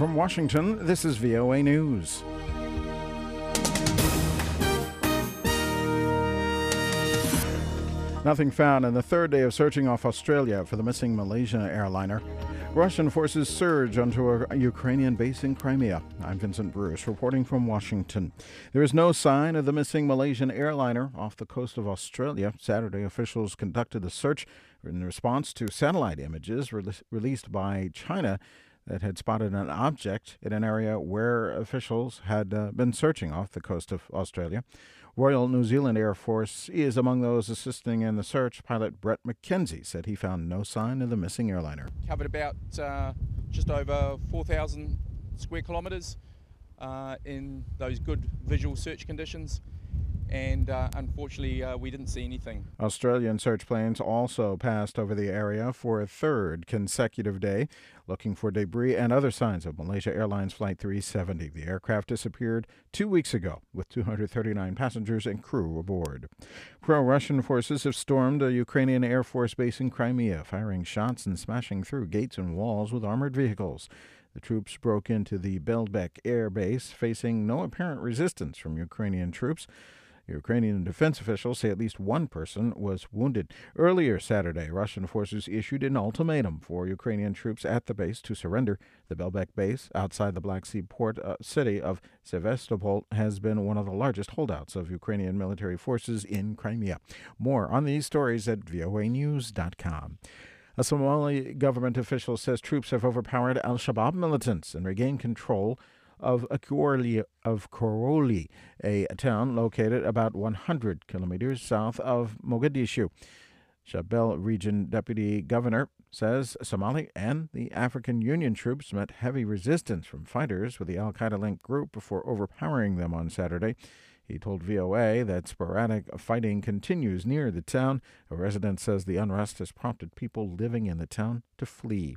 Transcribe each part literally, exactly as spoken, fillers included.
From Washington, this is V O A News. Nothing found in the third day of searching off Australia for the missing Malaysia airliner. Russian forces surge onto a Ukrainian base in Crimea. I'm Vincent Bruce reporting from Washington. There is no sign of the missing Malaysian airliner off the coast of Australia. Saturday, officials conducted the search in response to satellite images re- released by China that had spotted an object in an area where officials had uh, been searching off the coast of Australia. Royal New Zealand Air Force is among those assisting in the search. Pilot Brett McKenzie said he found no sign of the missing airliner. Covered about uh, just over four thousand square kilometres uh, in those good visual search conditions. And uh, unfortunately, uh, we didn't see anything. Australian search planes also passed over the area for a third consecutive day, looking for debris and other signs of Malaysia Airlines Flight three seventy. The aircraft disappeared two weeks ago with two hundred thirty-nine passengers and crew aboard. Pro-Russian forces have stormed a Ukrainian Air Force base in Crimea, firing shots and smashing through gates and walls with armored vehicles. The troops broke into the Belbek Air Base, facing no apparent resistance from Ukrainian troops. Ukrainian defense officials say at least one person was wounded. Earlier Saturday, Russian forces issued an ultimatum for Ukrainian troops at the base to surrender. The Belbek base, outside the Black Sea port uh, city of Sevastopol, has been one of the largest holdouts of Ukrainian military forces in Crimea. More on these stories at V O A news dot com. A Somali government official says troops have overpowered al-Shabaab militants and regained control of Koroli, of Koroli, a town located about one hundred kilometers south of Mogadishu. Shabelle Region Deputy Governor says Somali and the African Union troops met heavy resistance from fighters with the al-Qaeda-linked group before overpowering them on Saturday. He told V O A that sporadic fighting continues near the town. A resident says the unrest has prompted people living in the town to flee.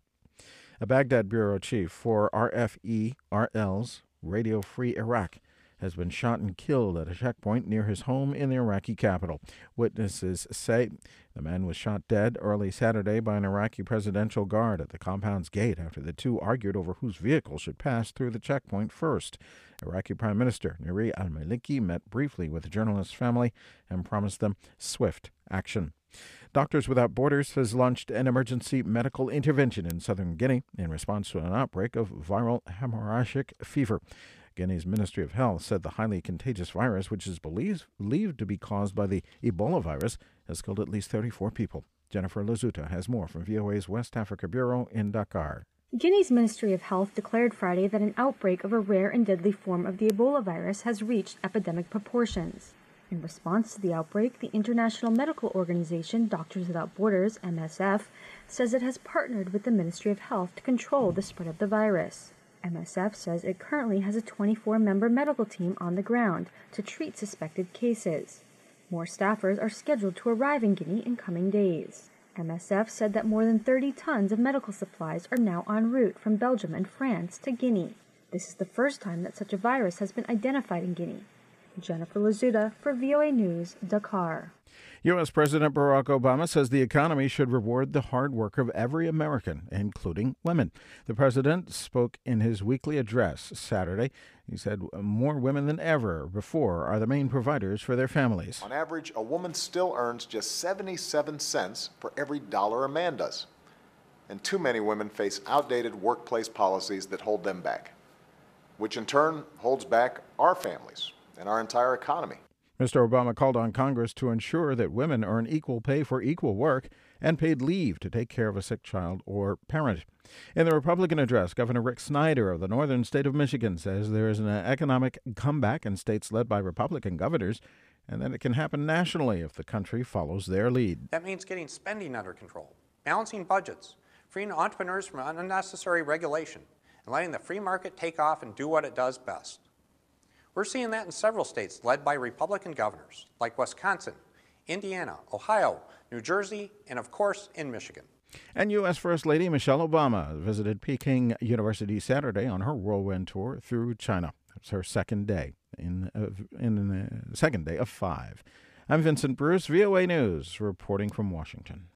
A Baghdad bureau chief for R F E R L's Radio Free Iraq has been shot and killed at a checkpoint near his home in the Iraqi capital. Witnesses say the man was shot dead early Saturday by an Iraqi presidential guard at the compound's gate after the two argued over whose vehicle should pass through the checkpoint first. Iraqi Prime Minister Nouri al-Maliki met briefly with the journalist's family and promised them swift action. Doctors Without Borders has launched an emergency medical intervention in southern Guinea in response to an outbreak of viral hemorrhagic fever. Guinea's Ministry of Health said the highly contagious virus, which is believed, believed to be caused by the Ebola virus, has killed at least thirty-four people. Jennifer Lazuta has more from V O A's West Africa Bureau in Dakar. Guinea's Ministry of Health declared Friday that an outbreak of a rare and deadly form of the Ebola virus has reached epidemic proportions. In response to the outbreak, the International Medical Organization Doctors Without Borders, M S F, says it has partnered with the Ministry of Health to control the spread of the virus. M S F says it currently has a twenty-four member medical team on the ground to treat suspected cases. More staffers are scheduled to arrive in Guinea in coming days. M S F said that more than thirty tons of medical supplies are now en route from Belgium and France to Guinea. This is the first time that such a virus has been identified in Guinea. Jennifer Lazuta for V O A News, Dakar. U S. President Barack Obama says the economy should reward the hard work of every American, including women. The president spoke in his weekly address Saturday. He said more women than ever before are the main providers for their families. On average, a woman still earns just seventy-seven cents for every dollar a man does. And too many women face outdated workplace policies that hold them back, which in turn holds back our families and our entire economy. Mister Obama called on Congress to ensure that women earn equal pay for equal work and paid leave to take care of a sick child or parent. In the Republican address, Governor Rick Snyder of the northern state of Michigan says there is an economic comeback in states led by Republican governors and that it can happen nationally if the country follows their lead. That means getting spending under control, balancing budgets, freeing entrepreneurs from unnecessary regulation, and letting the free market take off and do what it does best. We're seeing that in several states led by Republican governors, like Wisconsin, Indiana, Ohio, New Jersey, and of course in Michigan. And U S. First Lady Michelle Obama visited Peking University Saturday on her whirlwind tour through China. It's her second day, in, uh, in the second day of five. I'm Vincent Bruce, V O A News, reporting from Washington.